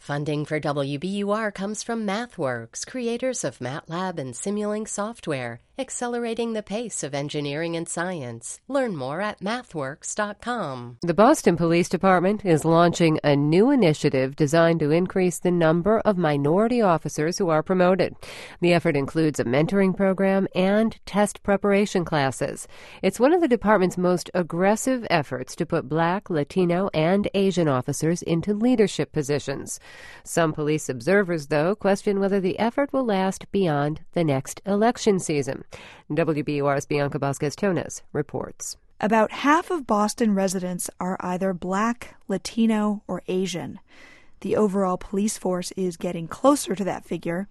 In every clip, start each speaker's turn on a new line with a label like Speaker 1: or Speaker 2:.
Speaker 1: Funding for WBUR comes from MathWorks, creators of MATLAB and Simulink software, accelerating the pace of engineering and science. Learn more at mathworks.com.
Speaker 2: The Boston Police Department is launching a new initiative designed to increase the number of minority officers who are promoted. The effort includes a mentoring program and test preparation classes. It's one of the department's most aggressive efforts to put Black, Latino, and Asian officers into leadership positions. Some police observers, though, question whether the effort will last beyond the next election season. WBUR's Bianca Vasquez-Tones reports.
Speaker 3: About half of Boston residents are either Black, Latino, or Asian. The overall police force is getting closer to that figure.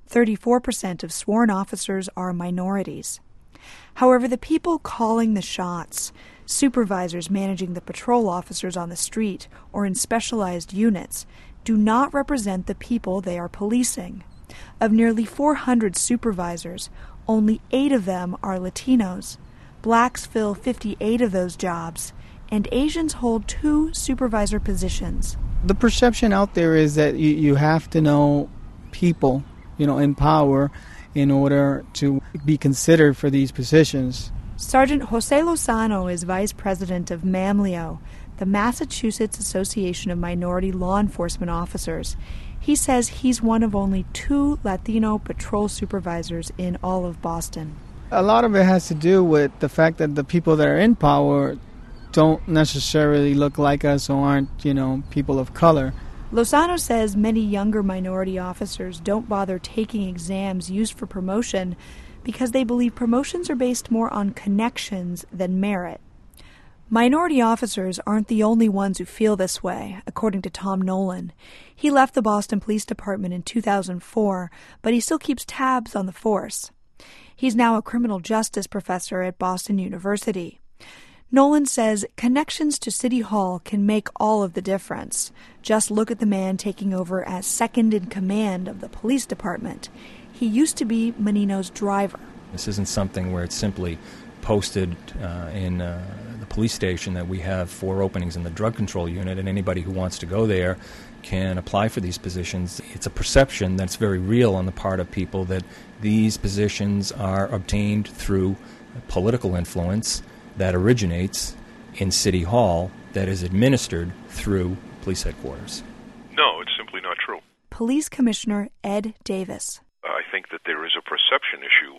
Speaker 3: 34% of sworn officers are minorities. However, the people calling the shots, supervisors managing the patrol officers on the street or in specialized units, do not represent the people they are policing. Of nearly 400 supervisors, only 8 of them are Latinos. Blacks fill 58 of those jobs, and Asians hold 2 supervisor positions.
Speaker 4: The perception out there is that you have to know people, in power in order to be considered for these positions.
Speaker 3: Sergeant Jose Lozano is vice president of MAMLIO, the Massachusetts Association of Minority Law Enforcement Officers. He says he's one of only 2 Latino patrol supervisors in all of Boston.
Speaker 4: A lot of it has to do with the fact that the people that are in power don't necessarily look like us or aren't, people of color.
Speaker 3: Lozano says many younger minority officers don't bother taking exams used for promotion because they believe promotions are based more on connections than merit. Minority officers aren't the only ones who feel this way, according to Tom Nolan. He left the Boston Police Department in 2004, but he still keeps tabs on the force. He's now a criminal justice professor at Boston University. Nolan says connections to City Hall can make all of the difference. Just look at the man taking over as second in command of the police department. He used to be Menino's driver.
Speaker 5: This isn't something where it's simply posted in the police station that we have 4 openings in the drug control unit, and anybody who wants to go there can apply for these positions. It's a perception that's very real on the part of people that these positions are obtained through political influence that originates in City Hall that is administered through police headquarters.
Speaker 6: No, it's simply not true.
Speaker 3: Police Commissioner Ed Davis.
Speaker 6: I think that there is a perception issue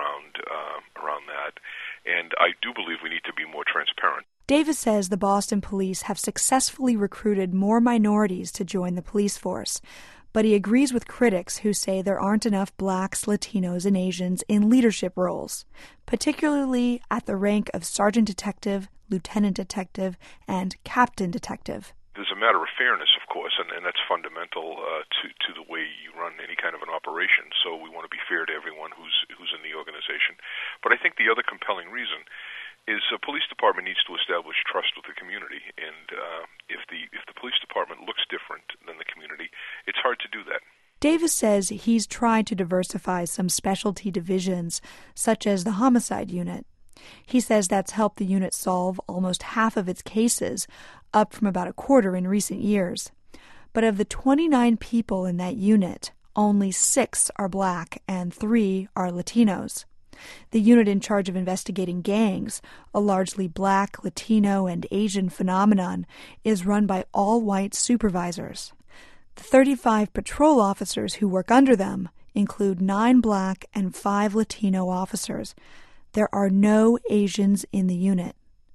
Speaker 6: around that, and I do believe we need to be more transparent.
Speaker 3: Davis says the Boston police have successfully recruited more minorities to join the police force, but he agrees with critics who say there aren't enough Blacks, Latinos, and Asians in leadership roles, particularly at the rank of sergeant detective, lieutenant detective, and captain detective.
Speaker 6: There's a matter of fairness, of course, and that's fundamental to the way you run any kind of an operation. So we want to be fair to everyone who's in the organization. But I think the other compelling reason is a police department needs to establish trust with the community, and if the police department looks different than the community, it's hard to do that.
Speaker 3: Davis says he's tried to diversify some specialty divisions, such as the homicide unit. He says that's helped the unit solve almost half of its cases, up from about a quarter in recent years. But of the 29 people in that unit, only 6 are Black and 3 are Latinos. The unit in charge of investigating gangs, a largely Black, Latino, and Asian phenomenon, is run by all-white supervisors. The 35 patrol officers who work under them include 9 Black and 5 Latino officers. There are no Asians in the unit.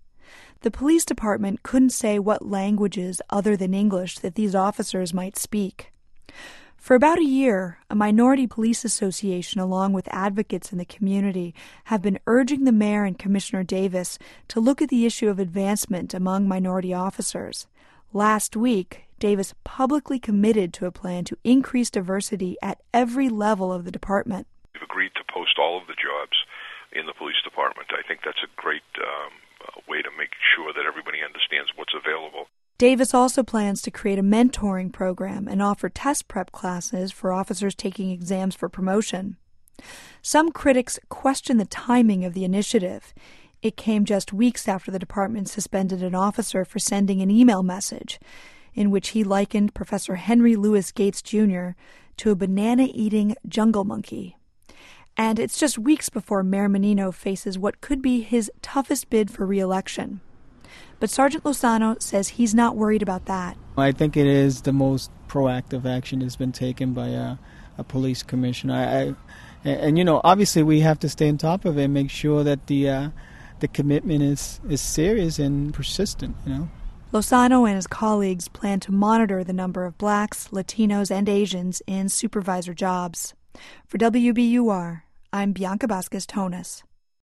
Speaker 3: The police department couldn't say what languages other than English that these officers might speak. For about a year, a minority police association along with advocates in the community have been urging the mayor and Commissioner Davis to look at the issue of advancement among minority officers. Last week, Davis publicly committed to a plan to increase diversity at every level of the department.
Speaker 6: We've agreed to post all of the jobs in the police department. I think that's a great way to make sure that everybody understands what's available.
Speaker 3: Davis also plans to create a mentoring program and offer test prep classes for officers taking exams for promotion. Some critics question the timing of the initiative. It came just weeks after the department suspended an officer for sending an email message. in which he likened Professor Henry Louis Gates Jr. to a banana-eating jungle monkey. And it's just weeks before Mayor Menino faces what could be his toughest bid for re-election. But Sergeant Lozano says he's not worried about that.
Speaker 4: I think it is the most proactive action that's been taken by a police commissioner. And obviously we have to stay on top of it and make sure that the commitment is serious and persistent,
Speaker 3: Lozano and his colleagues plan to monitor the number of blacks, Latinos, and Asians in supervisor jobs. For WBUR, I'm Bianca Vasquez-Tonis.